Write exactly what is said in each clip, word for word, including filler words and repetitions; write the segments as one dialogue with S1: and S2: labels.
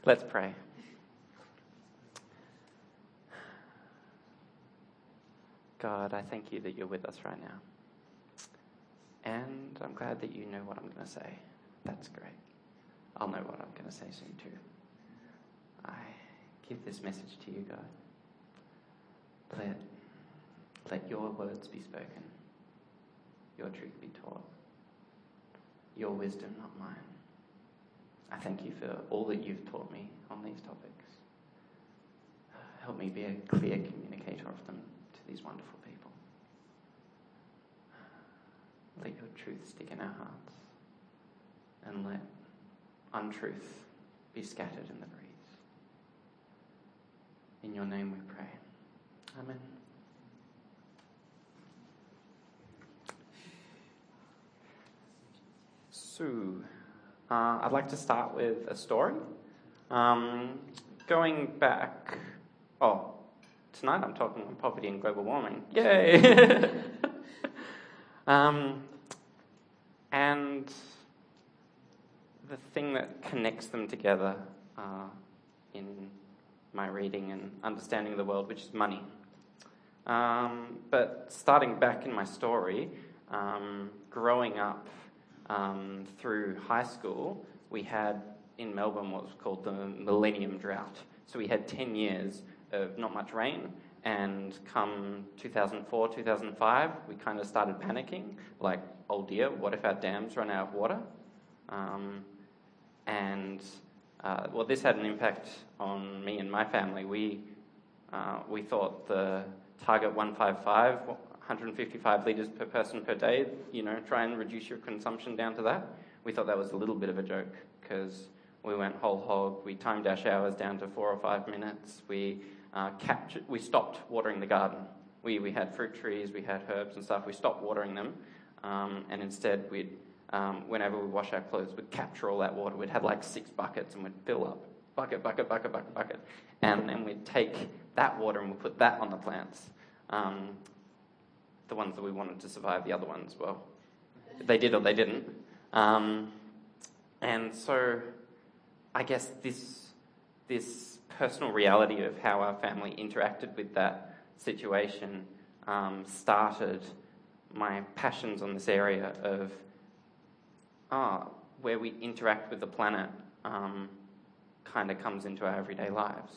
S1: Let's pray. God, I thank you that you're with us right now. And I'm glad that you know what I'm going to say. That's great. I'll know what I'm going to say soon too. I give this message to you, God. Let, let your words be spoken. Your truth be taught. Your wisdom, not mine. I thank you for all that you've taught me on these topics. Help me be a clear communicator of them to these wonderful people. Let your truth stick in our hearts, and let untruth be scattered in the breeze. In your name we pray. Amen. So, uh, I'd like to start with a story. Um, going back, oh, tonight I'm talking on poverty and global warming. Yay! um, and the thing that connects them together uh, in my reading and understanding of the world, which is money. Um, but starting back in my story, um, growing up um, through high school, we had in Melbourne what was called the Millennium Drought. So we had ten years of not much rain, and come two thousand four, two thousand five, we kind of started panicking, like, oh dear, what if our dams run out of water? Um, and, uh, well, this had an impact on me and my family. We, uh, we thought the target one fifty-five, one hundred fifty-five litres per person per day, you know, try and reduce your consumption down to that. We thought that was a little bit of a joke, because we went whole hog. We timed our showers down to four or five minutes. We uh, captured, we stopped watering the garden. We we had fruit trees, we had herbs and stuff. We stopped watering them, um, and instead we'd, um, whenever we wash our clothes, we'd capture all that water. We'd have like six buckets, and we'd fill up bucket, bucket, bucket, bucket, bucket, and then we'd take that water and we'd put that on the plants. Um, the ones that we wanted to survive, the other ones, well, they did or they didn't. Um, and so I guess this this personal reality of how our family interacted with that situation um, started my passions on this area of ah, where we interact with the planet um, kind of comes into our everyday lives.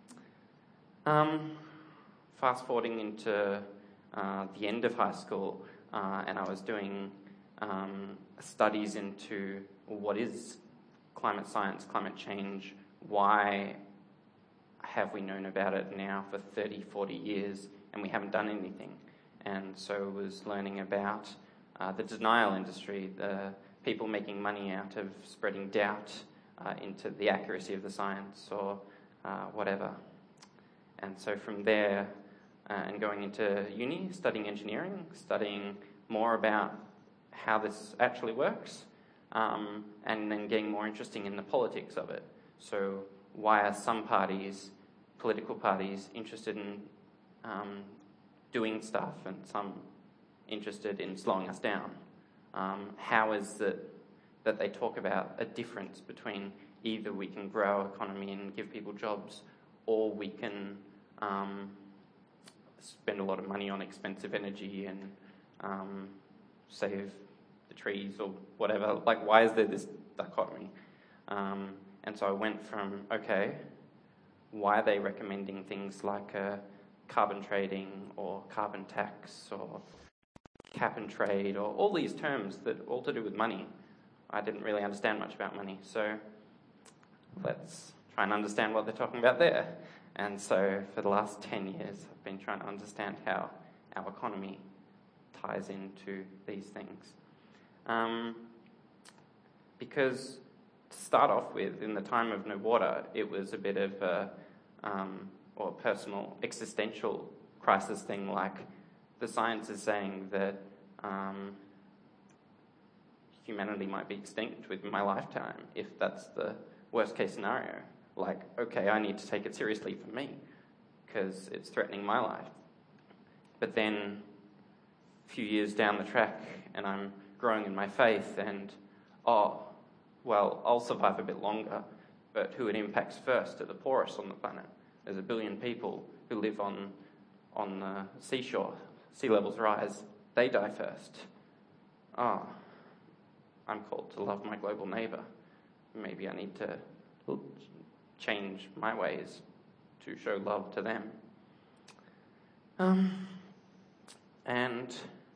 S1: Um, fast forwarding into uh, the end of high school, uh, and I was doing um, studies into what is climate science, climate change, why have we known about it now for thirty, forty years and we haven't done anything? And so I was learning about uh, the denial industry, the people making money out of spreading doubt uh, into the accuracy of the science or uh, whatever. And so from there, uh, and going into uni, studying engineering, studying more about how this actually works, um, and then getting more interesting in the politics of it. So why are some parties, political parties, interested in um, doing stuff and some interested in slowing us down? Um, how is it that they talk about a difference between either we can grow our economy and give people jobs, or we can um, spend a lot of money on expensive energy and um, save the trees or whatever? Like, why is there this dichotomy? Um, and so I went from, okay, why are they recommending things like uh, carbon trading or carbon tax or cap and trade or all these terms that are all to do with money? I didn't really understand much about money, so let's try and understand what they're talking about there. And so for the last ten years, I've been trying to understand how our economy ties into these things. Um, because to start off with, in the time of no water, it was a bit of a, um, or a personal existential crisis thing, like the science is saying that um, humanity might be extinct within my lifetime, if that's the worst case scenario. Like, okay, I need to take it seriously for me, because it's threatening my life. But then a few years down the track, and I'm growing in my faith, and, oh, well, I'll survive a bit longer, but who it impacts first are the poorest on the planet. There's a billion people who live on, on the seashore. Sea levels rise. They die first. Ah, I'm called to love my global neighbour. Maybe I need to change my ways to show love to them. Um, and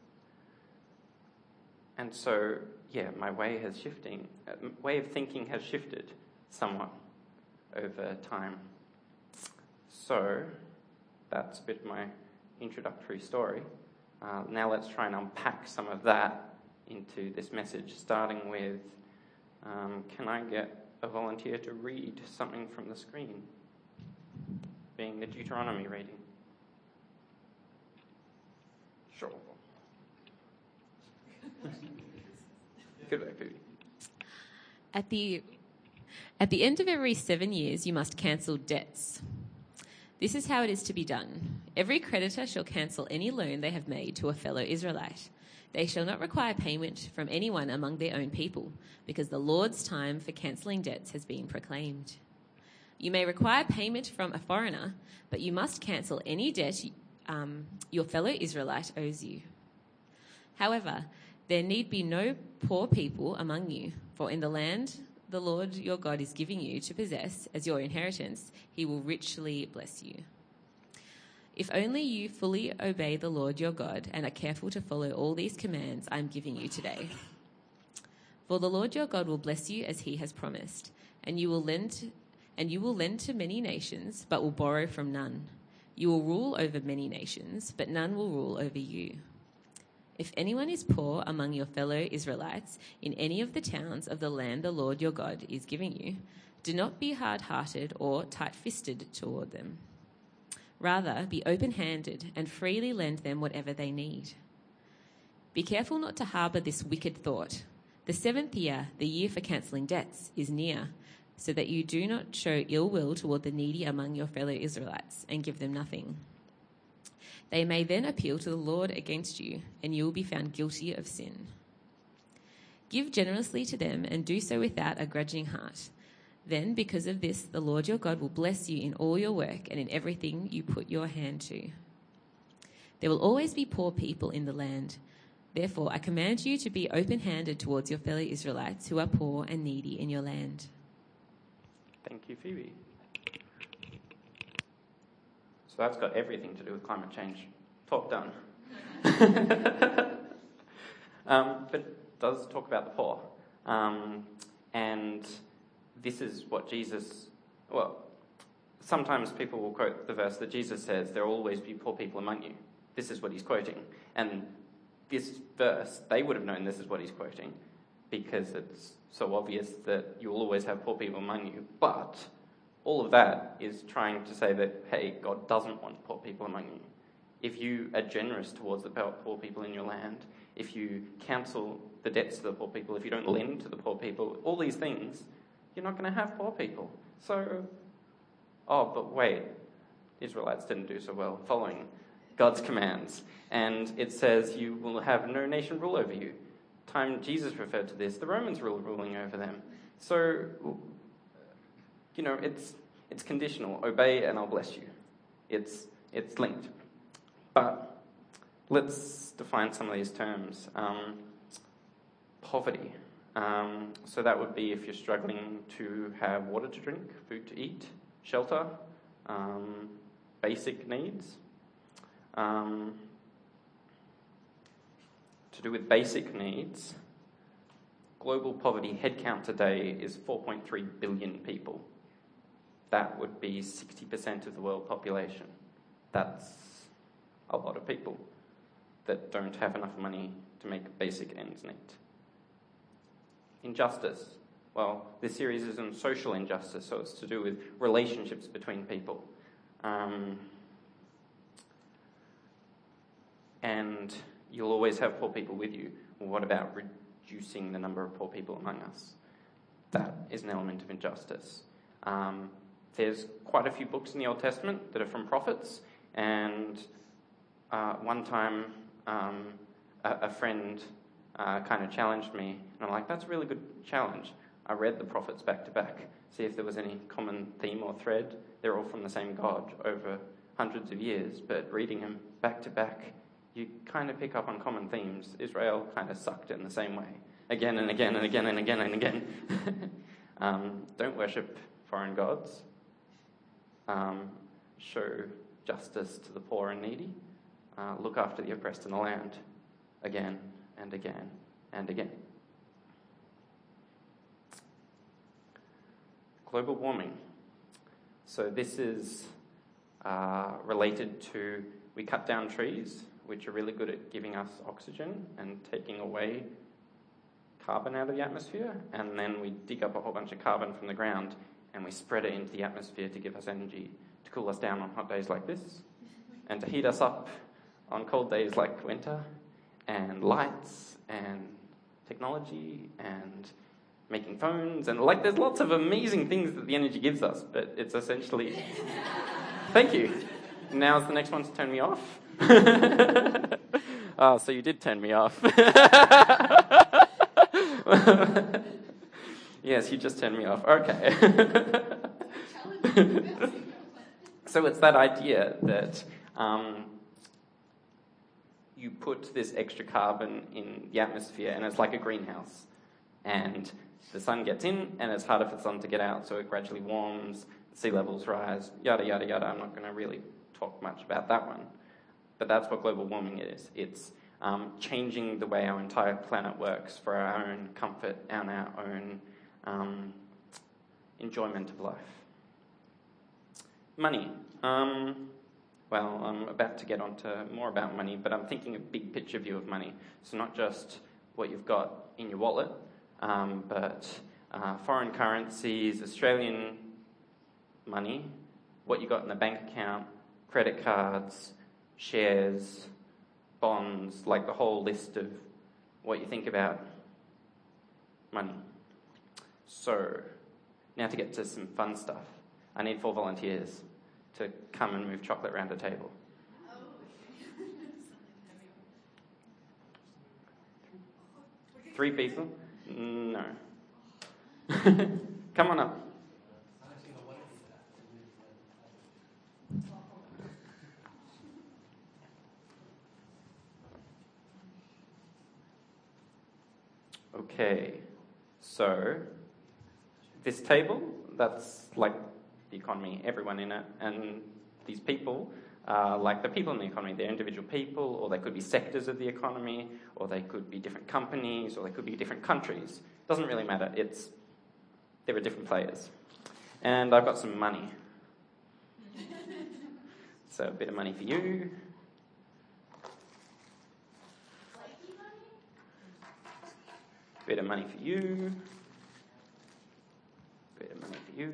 S1: and so, yeah, my way has shifting, uh, way of thinking has shifted somewhat over time. So that's a bit of my introductory story. Uh, now let's try and unpack some of that into this message, starting with, um, can I get a volunteer to read something from the screen? Being the Deuteronomy reading. Sure. Good work, Phoebe.
S2: At the, at the end of every seven years, you must cancel debts. This is how it is to be done. Every creditor shall cancel any loan they have made to a fellow Israelite. They shall not require payment from anyone among their own people, because the Lord's time for cancelling debts has been proclaimed. You may require payment from a foreigner, but you must cancel any debt um, your fellow Israelite owes you. However, there need be no poor people among you, for in the land the Lord your God is giving you to possess as your inheritance, he will richly bless you. If only you fully obey the Lord your God and are careful to follow all these commands I am giving you today. For the Lord your God will bless you as he has promised, and you will lend and you will lend to many nations, but will borrow from none. You will rule over many nations, but none will rule over you. If anyone is poor among your fellow Israelites in any of the towns of the land the Lord your God is giving you, do not be hard-hearted or tight-fisted toward them. Rather, be open-handed and freely lend them whatever they need. Be careful not to harbour this wicked thought. The seventh year, the year for cancelling debts, is near, so that you do not show ill will toward the needy among your fellow Israelites and give them nothing. They may then appeal to the Lord against you, and you will be found guilty of sin. Give generously to them and do so without a grudging heart. Then, because of this, the Lord your God will bless you in all your work and in everything you put your hand to. There will always be poor people in the land. Therefore, I command you to be open-handed towards your fellow Israelites who are poor and needy in your land.
S1: Thank you, Phoebe. So that's got everything to do with climate change. Talk done. um, but it does talk about the poor. Um, and this is what Jesus, well, sometimes people will quote the verse that Jesus says, there will always be poor people among you. This is what he's quoting. And this verse, they would have known this is what he's quoting, because it's so obvious that you will always have poor people among you. But all of that is trying to say that, hey, God doesn't want poor people among you. If you are generous towards the poor people in your land, if you cancel the debts to the poor people, if you don't lend to the poor people, all these things, you're not going to have poor people. So, oh, but wait, Israelites didn't do so well following God's commands. And it says you will have no nation rule over you. Time Jesus referred to this, the Romans were ruling over them. So, you know, it's it's conditional. Obey and I'll bless you. It's it's linked. But let's define some of these terms. Um, poverty. Um, so that would be if you're struggling to have water to drink, food to eat, shelter, um, basic needs. Um, to do with basic needs, global poverty headcount today is four point three billion people. That would be sixty percent of the world population. That's a lot of people that don't have enough money to make basic ends meet. Injustice. Well, this series is on social injustice, so it's to do with relationships between people. Um, and you'll always have poor people with you. Well, what about reducing the number of poor people among us? That is an element of injustice. Um, there's quite a few books in the Old Testament that are from prophets, and uh, one time um, a, a friend uh, kind of challenged me, and I'm like, that's a really good challenge. I read the prophets back to back, see if there was any common theme or thread. They're all from the same God over hundreds of years, but reading them back to back, you kind of pick up on common themes. Israel kind of sucked in the same way, again and again and again and again and again. um, don't worship foreign gods. Um, show justice to the poor and needy. Uh, look after the oppressed in the land, again and again and again. Global warming. So this is uh, related to, we cut down trees, which are really good at giving us oxygen and taking away carbon out of the atmosphere, and then we dig up a whole bunch of carbon from the ground and we spread it into the atmosphere to give us energy, to cool us down on hot days like this, and to heat us up on cold days like winter, and lights, and technology, and making phones, and like there's lots of amazing things that the energy gives us, but it's essentially... Thank you. Now's the next one to turn me off. Oh, so you did turn me off. Yes, you just turned me off. Okay. So it's that idea that um, you put this extra carbon in the atmosphere and it's like a greenhouse. And the sun gets in and it's harder for the sun to get out, so it gradually warms, sea levels rise, yada, yada, yada. I'm not going to really talk much about that one. But that's what global warming is. It's um, changing the way our entire planet works for our own comfort and our own um, enjoyment of life. Money. Um, well, I'm about to get on to more about money, but I'm thinking a big picture view of money. So not just what you've got in your wallet, um, but uh, foreign currencies, Australian money, what you got in the bank account, credit cards, shares, bonds, like the whole list of what you think about money. So, now to get to some fun stuff. I need four volunteers to come and move chocolate around a table. Three people? No. Come on up. Okay, so this table, that's like the economy, everyone in it, and these people are like the people in the economy. They're individual people, or they could be sectors of the economy, or they could be different companies, or they could be different countries. Doesn't really matter. It's there are different players. And I've got some money. So a bit of money for you. Bit of money for you. Bit of money for you.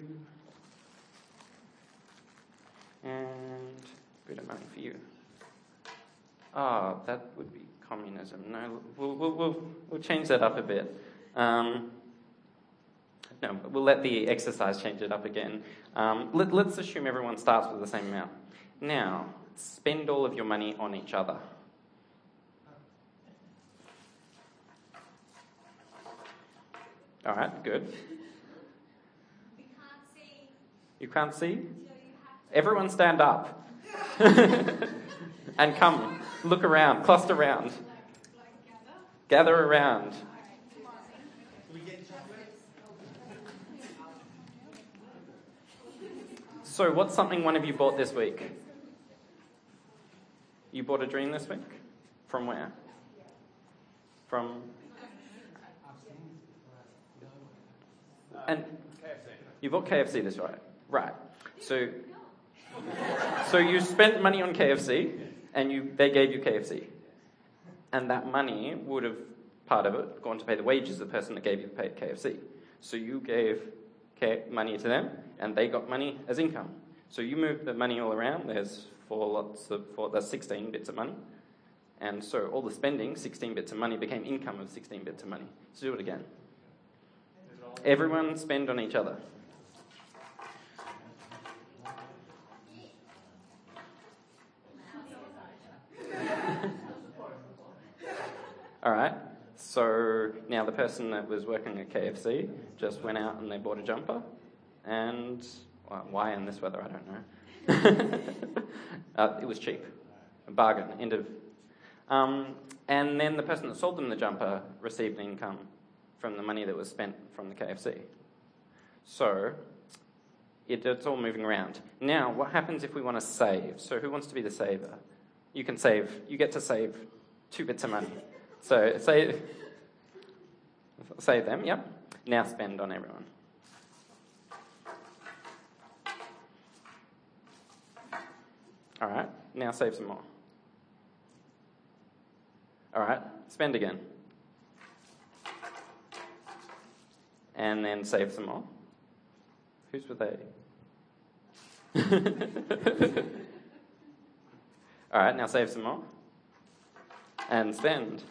S1: And bit of money for you. Ah, oh, that would be communism. No, we'll we'll we'll, we'll change that up a bit. Um, no, we'll let the exercise change it up again. Um, let, let's assume everyone starts with the same amount. Now, spend all of your money on each other. All right, good.
S3: We can't see.
S1: You can't see?
S3: So you have to...
S1: Everyone stand up. And come, look around, cluster around.
S3: Like, like gather.
S1: Gather around.
S3: Okay, come on.
S1: So what's something one of you bought this week? You bought a dream this week? From where? From... And you bought K F C this right? Right. So, so you spent money on K F C, and you they gave you K F C, and that money would have part of it gone to pay the wages of the person that gave you the K F C. So you gave K- money to them, and they got money as income. So you moved the money all around. There's four lots of four. There's sixteen bits of money, and so all the spending, sixteen bits of money, became income of sixteen bits of money. So do it again. Everyone spend on each other. All right. So now the the person that was working at K F C just went out and they bought a jumper, and well, why in this weather, I don't know. uh, it was cheap, a bargain, end of. Um, and then the person that sold them the jumper received income from the money that was spent from the K F C. So it, it's all moving around. Now, what happens if we want to save? So who wants to be the saver? You can save. You get to save two bits of money. So save, save them, yep. Now spend on everyone. All right, now save some more. All right, spend again. And then save some more. Whose were they? All right, now save some more. And spend.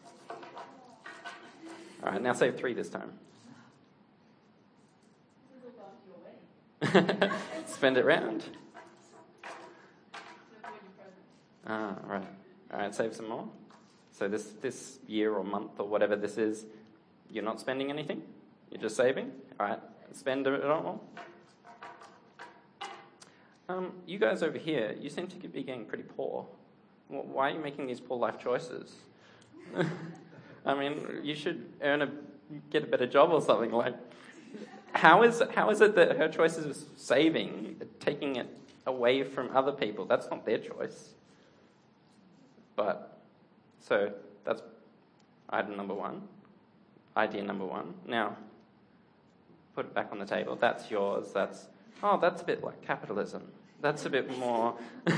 S1: All right, now save three this time. Spend it round. Ah, right. All right, save some more. So this, this year or month or whatever this is, you're not spending anything? You're just saving? All right, spend it all. Um, you guys over here, you seem to be getting pretty poor. Why are you making these poor life choices? I mean, you should earn a, get a better job or something. Like, how is how is it that her choices of saving, taking it away from other people? That's not their choice. But so that's item number one, idea number one. Now, put it back on the table. That's yours. That's oh, that's a bit like capitalism. That's a bit more.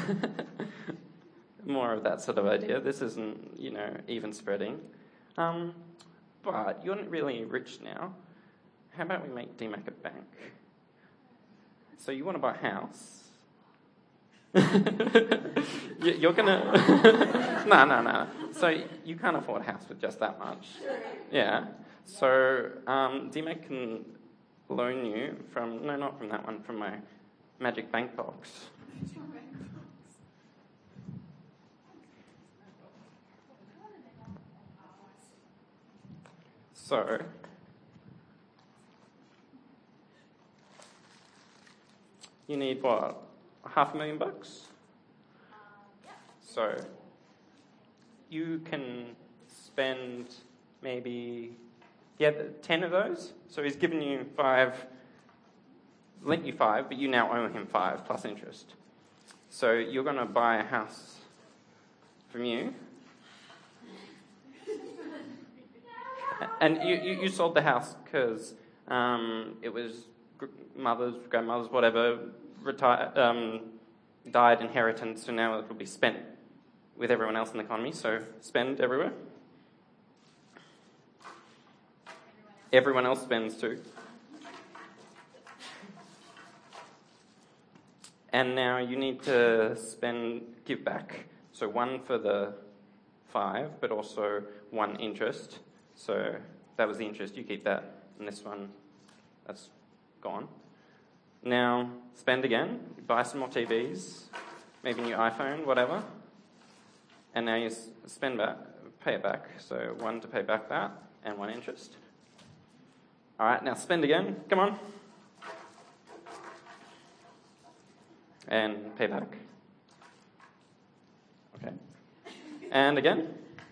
S1: More of that sort of idea. This isn't, you know, even spreading. Um, but you're not really rich now. How about we make D MAC a bank? So you want to buy a house. You're going to... no, no, no. So you can't afford a house with just that much. Yeah. So um, D MAC can loan you from... No, not from that one, from my magic bank box. So, you need what? Half a million bucks?
S3: Um, yeah.
S1: So, you can spend maybe, yeah, ten of those. So he's given you five, lent you five, but you now owe him five plus interest. So you're going to buy a house from you. And you, you, you sold the house because um, it was mothers, grandmothers, whatever, retired, um, died, inheritance, so now it will be spent with everyone else in the economy, so spend everywhere. Everyone else spends too. And now you need to spend, give back. So one for the five, but also one interest. So that was the interest, you keep that, and this one, that's gone. Now, spend again, buy some more T Vs, maybe a new iPhone, whatever. And now you spend back, pay it back. So one to pay back that, and one interest. All right, now spend again, come on. And pay back. Okay. And again.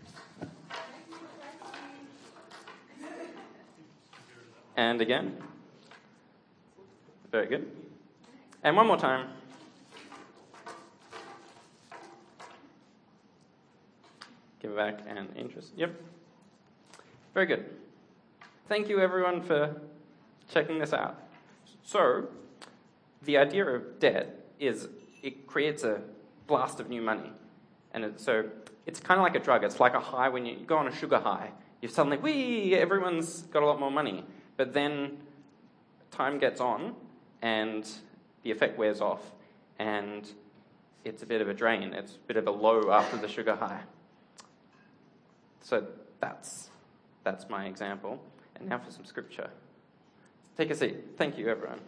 S1: And again. Very good. And one more time. Give it back and interest. Yep. Very good. Thank you, everyone, for checking this out. So, the idea of debt is it creates a blast of new money. And it, so it's kind of like a drug. It's like a high when you, you go on a sugar high. You suddenly, whee, everyone's got a lot more money. But then time gets on and the effect wears off and it's a bit of a drain. It's a bit of a low after the sugar high. So that's, that's my example. And now for some scripture. Take a seat. Thank you, everyone.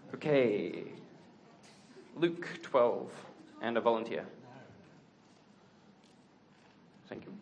S1: Okay. Luke twelve, and a volunteer. Thank you.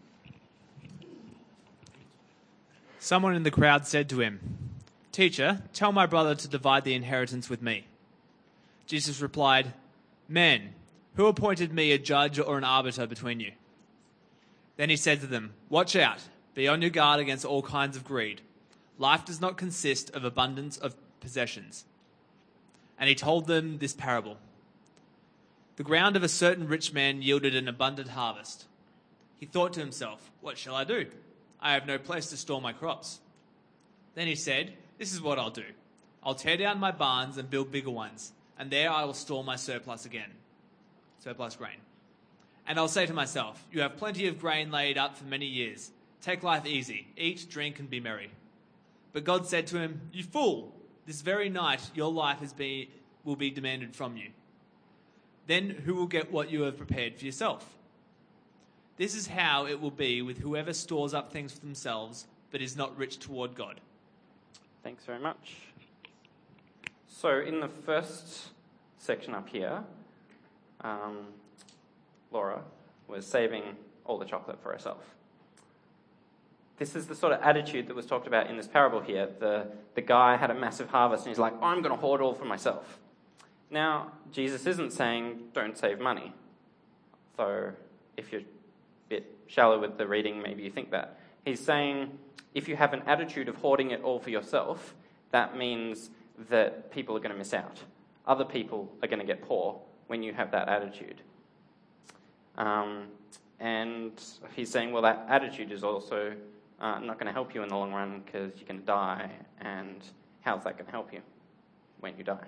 S4: Someone in the crowd said to him, "Teacher, tell my brother to divide the inheritance with me." Jesus replied, "Men, who appointed me a judge or an arbiter between you?" Then he said to them, "Watch out, be on your guard against all kinds of greed. Life does not consist of abundance of possessions." And he told them this parable. The ground of a certain rich man yielded an abundant harvest. He thought to himself, "What shall I do? I have no place to store my crops." Then he said, "This is what I'll do. I'll tear down my barns and build bigger ones, and there I will store my surplus again, surplus grain. And I'll say to myself, you have plenty of grain laid up for many years. Take life easy, eat, drink, and be merry." But God said to him, "You fool, this very night your life is be, will be demanded from you. Then who will get what you have prepared for yourself? This is how it will be with whoever stores up things for themselves, but is not rich toward God."
S1: Thanks very much. So in the first section up here, um, Laura was saving all the chocolate for herself. This is the sort of attitude that was talked about in this parable here. The, the guy had a massive harvest and he's like, "I'm going to hoard all for myself." Now, Jesus isn't saying don't save money. So if you're a bit shallow with the reading, maybe you think that. He's saying if you have an attitude of hoarding it all for yourself, that means that people are going to miss out. Other people are going to get poor when you have that attitude. Um, and he's saying, well, that attitude is also uh, not going to help you in the long run because you're going to die, and how's that going to help you when you die?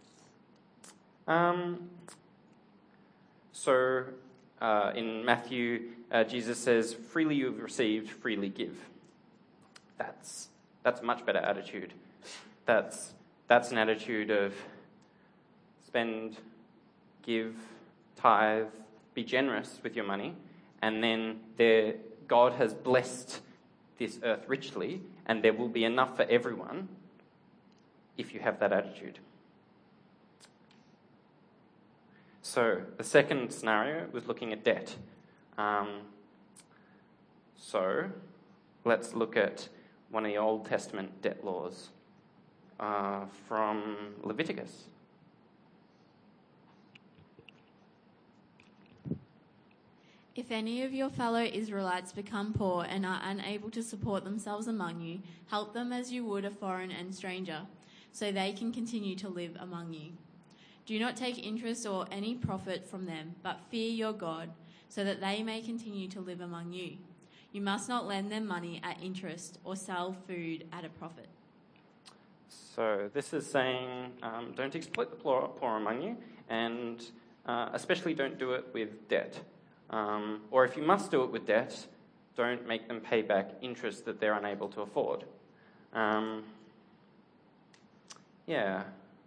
S1: Um, so uh, in Matthew, uh, Jesus says, "Freely you've received, freely give." That's that's a much better attitude. That's that's an attitude of spend, give, tithe, be generous with your money, and then there God has blessed this earth richly, and there will be enough for everyone if you have that attitude. So the second scenario was looking at debt. Um, so let's look at one of the Old Testament debt laws uh, from Leviticus.
S5: If any of your fellow Israelites become poor and are unable to support themselves among you, help them as you would a foreign and stranger, so they can continue to live among you. Do not take interest or any profit from them, but fear your God, so that they may continue to live among you. You must not lend them money at interest or sell food at a profit.
S1: So this is saying um, don't exploit the poor, poor among you, and uh, especially don't do it with debt. Um, or if you must do it with debt, don't make them pay back interest that they're unable to afford. Um, yeah.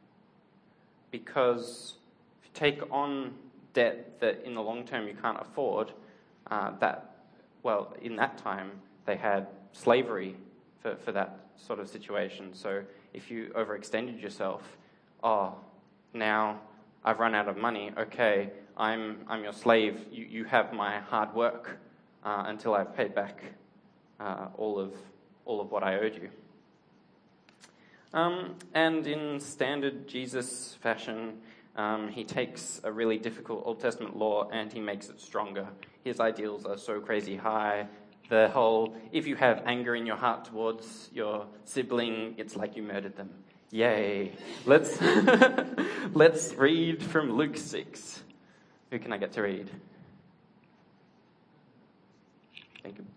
S1: Because if you take on debt that in the long term you can't afford, uh, that, well, in that time they had slavery for, for that sort of situation. So if you overextended yourself, oh, now I've run out of money, okay, I'm I'm your slave, you, you have my hard work uh, until I've paid back uh, all of all of what I owed you. Um, and in standard Jesus fashion, um, he takes a really difficult Old Testament law and he makes it stronger. His ideals are so crazy high. The whole, if you have anger in your heart towards your sibling, it's like you murdered them. Yay. Let's let's read from Luke six. Who can I get to read? Thank you.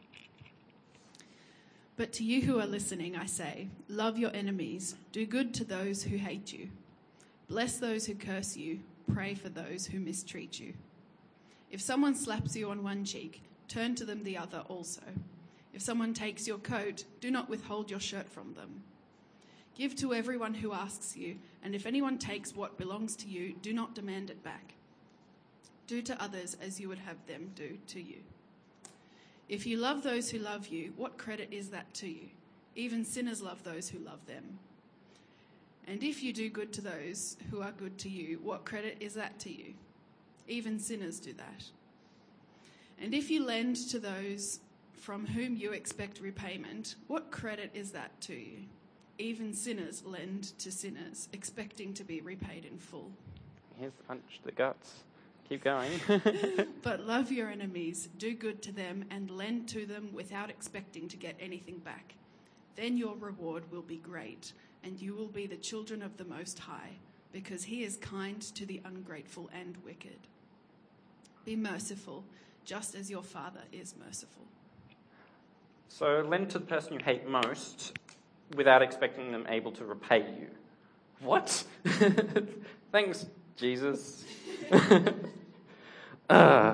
S6: But to you who are listening, I say, love your enemies, do good to those who hate you. Bless those who curse you, pray for those who mistreat you. If someone slaps you on one cheek, turn to them the other also. If someone takes your coat, do not withhold your shirt from them. Give to everyone who asks you, and if anyone takes what belongs to you, do not demand it back. Do to others as you would have them do to you. If you love those who love you, what credit is that to you? Even sinners love those who love them. And if you do good to those who are good to you, what credit is that to you? Even sinners do that. And if you lend to those from whom you expect repayment, what credit is that to you? Even sinners lend to sinners, expecting to be repaid in full.
S1: Here's the punch to the guts. Keep going.
S6: But love your enemies, do good to them, and lend to them without expecting to get anything back. Then your reward will be great, and you will be the children of the Most High, because he is kind to the ungrateful and wicked. Be merciful, just as your Father is merciful.
S1: So lend to the person you hate most without expecting them able to repay you. What? Thanks, Jesus. uh.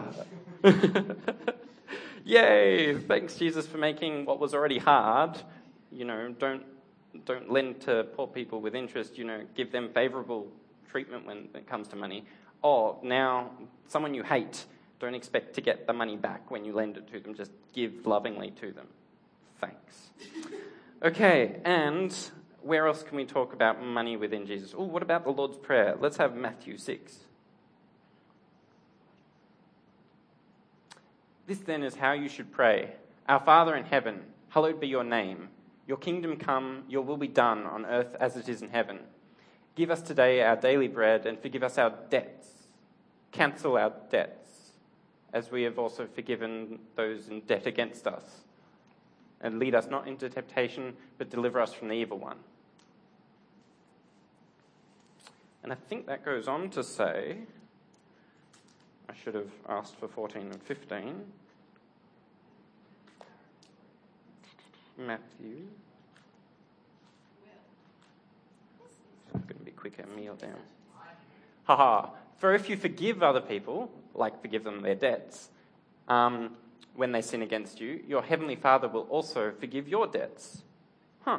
S1: Yay! Thanks, Jesus, for making what was already hard. You know, don't don't lend to poor people with interest. You know, give them favourable treatment when it comes to money. Or now, someone you hate, don't expect to get the money back when you lend it to them. Just give lovingly to them. Thanks. Okay, and where else can we talk about money within Jesus? Oh, what about the Lord's Prayer? Let's have Matthew six. This then is how you should pray. Our Father in heaven, hallowed be your name. Your kingdom come, your will be done on earth as it is in heaven. Give us today our daily bread and forgive us our debts. Cancel our debts, as we have also forgiven those in debt against us. And lead us not into temptation, but deliver us from the evil one. And I think that goes on to say, I should have asked for fourteen and fifteen. Matthew. I'm going to be quicker, meal down. Haha. For if you forgive other people, like forgive them their debts, um, when they sin against you, your heavenly Father will also forgive your debts. Huh.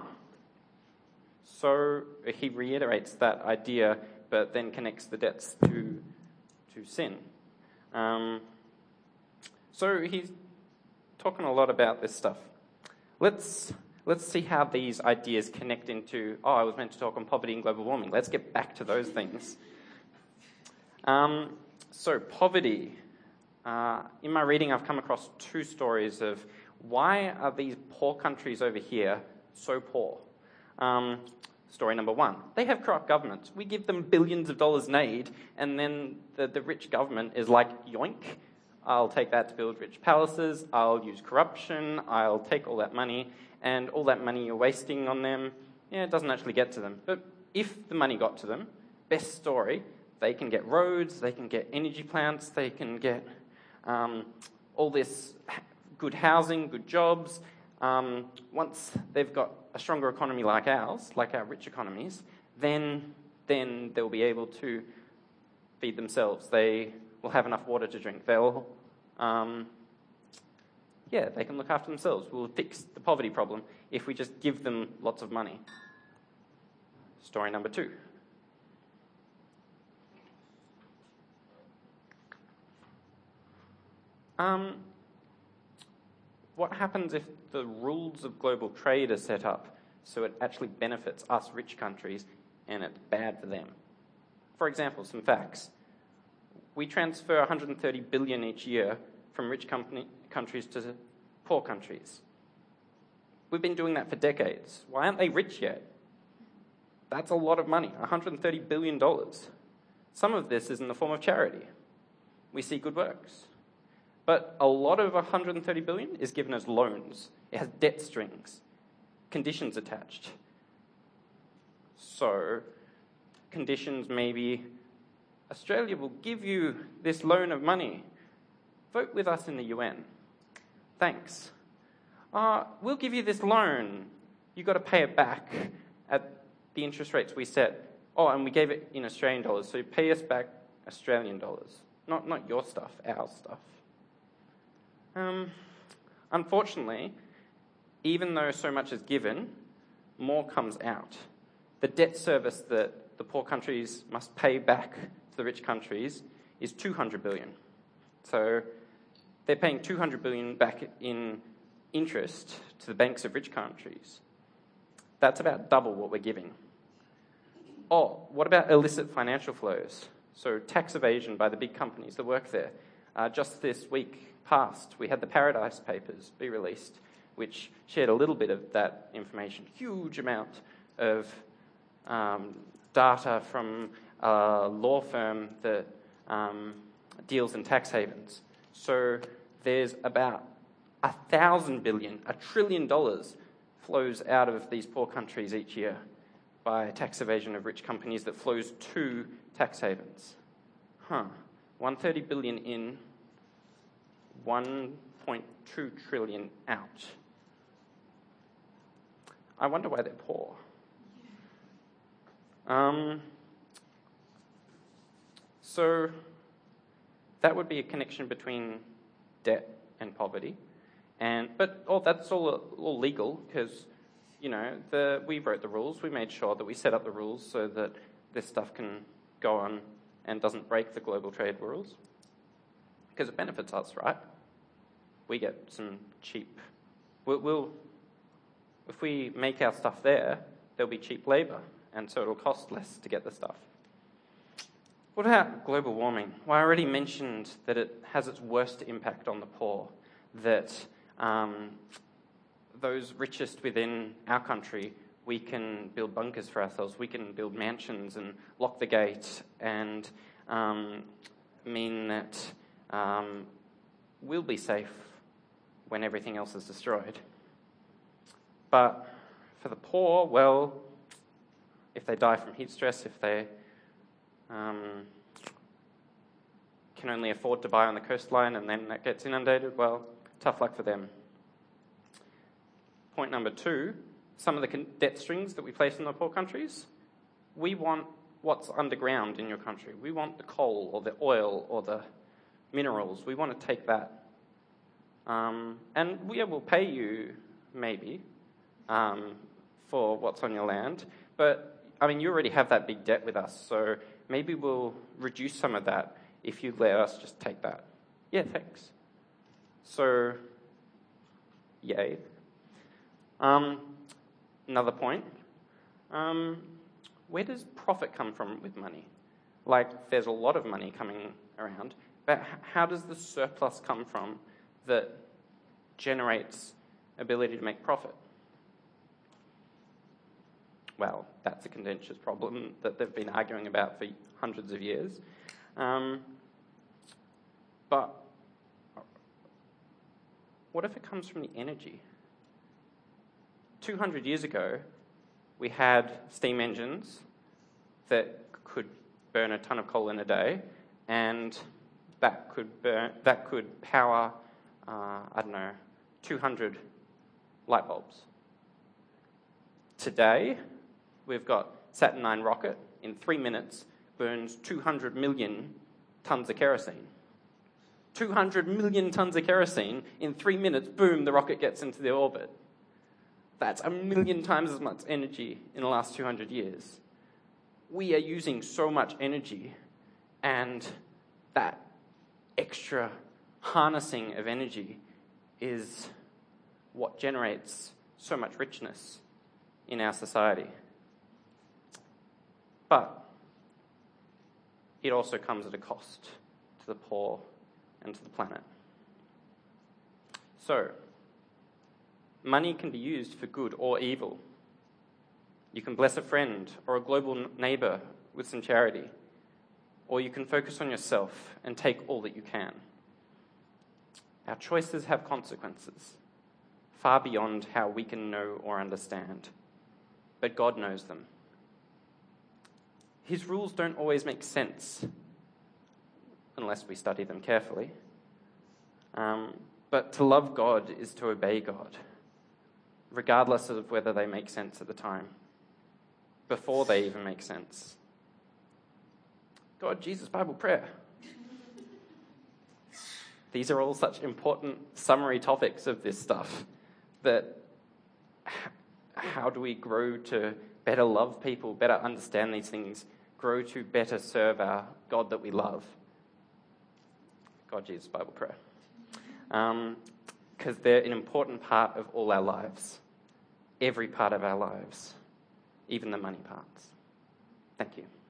S1: So he reiterates that idea, but then connects the debts to, to sin. Um, so he's talking a lot about this stuff. Let's let's see how these ideas connect into, oh, I was meant to talk on poverty and global warming. Let's get back to those things. Um, so poverty. Uh, in my reading, I've come across two stories of why are these poor countries over here so poor? Um, story number one, they have corrupt governments. We give them billions of dollars in aid, and then the, the rich government is like, yoink, I'll take that to build rich palaces, I'll use corruption, I'll take all that money, and all that money you're wasting on them, yeah, it doesn't actually get to them. But if the money got to them, best story, they can get roads, they can get energy plants, they can get um, all this good housing, good jobs. Um, once they've got a stronger economy like ours, like our rich economies, then then they'll be able to feed themselves. They will have enough water to drink. They'll, um, yeah, they can look after themselves. We'll fix the poverty problem if we just give them lots of money. Story number two. Um, what happens if the rules of global trade are set up so it actually benefits us rich countries and it's bad for them? For example, some facts. We transfer one hundred thirty billion dollars each year from rich company, countries to poor countries. We've been doing that for decades. Why aren't they rich yet? That's a lot of money, one hundred thirty billion dollars. Some of this is in the form of charity. We see good works. But a lot of one hundred thirty billion dollars is given as loans. It has debt strings, conditions attached. So, conditions maybe, Australia will give you this loan of money. Vote with us in the U N. Thanks. Uh, we'll give you this loan. You've got to pay it back at the interest rates we set. Oh, and we gave it in Australian dollars, so pay us back Australian dollars. Not, not your stuff, our stuff. Um, unfortunately, even though so much is given, more comes out. The debt service that the poor countries must pay back to the rich countries is two hundred billion dollars. So they're paying two hundred billion dollars back in interest to the banks of rich countries. That's about double what we're giving. oh, what about illicit financial flows? So tax evasion by the big companies that work there. Uh, just this week past, we had the Paradise Papers be released, which shared a little bit of that information. Huge amount of um, data from a law firm that um, deals in tax havens. So there's about a thousand billion, a trillion dollars flows out of these poor countries each year by tax evasion of rich companies that flows to tax havens. Huh. one hundred thirty billion in, one point two trillion out. I wonder why they're poor. Um, so that would be a connection between debt and poverty. And but oh, that's all all legal because, you know, the we wrote the rules. We made sure that we set up the rules so that this stuff can go on and doesn't break the global trade rules. Because it benefits us, right? We get some cheap. We'll, we'll if we make our stuff there, there'll be cheap labour, and so it'll cost less to get the stuff. What about global warming? Well, I already mentioned that it has its worst impact on the poor. That um, those richest within our country, we can build bunkers for ourselves, we can build mansions and lock the gate and um, mean that um, we'll be safe when everything else is destroyed. But for the poor, well, if they die from heat stress, if they um, can only afford to buy on the coastline and then that gets inundated, well, tough luck for them. Point number two, some of the con- debt strings that we place in the poor countries, we want what's underground in your country. We want the coal or the oil or the minerals. We want to take that. Um, and we will pay you, maybe, um, for what's on your land. But, I mean, you already have that big debt with us, so maybe we'll reduce some of that if you let us just take that. Yeah, thanks. So, yay. Um, another point. Um, where does profit come from with money? Like, there's a lot of money coming around, but how does the surplus come from that generates ability to make profit? Well, that's a contentious problem that they've been arguing about for hundreds of years. Um, but what if it comes from the energy? two hundred years ago, we had steam engines that could burn a ton of coal in a day, and that could burn, that could power, uh, I don't know, two hundred light bulbs. Today, we've got Saturn nine rocket, in three minutes, burns two hundred million tons of kerosene. two hundred million tons of kerosene, in three minutes, boom, the rocket gets into the orbit. That's a million times as much energy in the last two hundred years. We are using so much energy, and that extra harnessing of energy is what generates so much richness in our society. But it also comes at a cost to the poor and to the planet. So, money can be used for good or evil. You can bless a friend or a global neighbour with some charity, or you can focus on yourself and take all that you can. Our choices have consequences, far beyond how we can know or understand, but God knows them. His rules don't always make sense unless we study them carefully. Um, but to love God is to obey God, regardless of whether they make sense at the time, before they even make sense. God, Jesus, Bible, prayer. These are all such important summary topics of this stuff that how do we grow to better love people, better understand these things, grow to better serve our God that we love? God, Jesus, Bible, prayer. Um, because they're an important part of all our lives. Every part of our lives. Even the money parts. Thank you.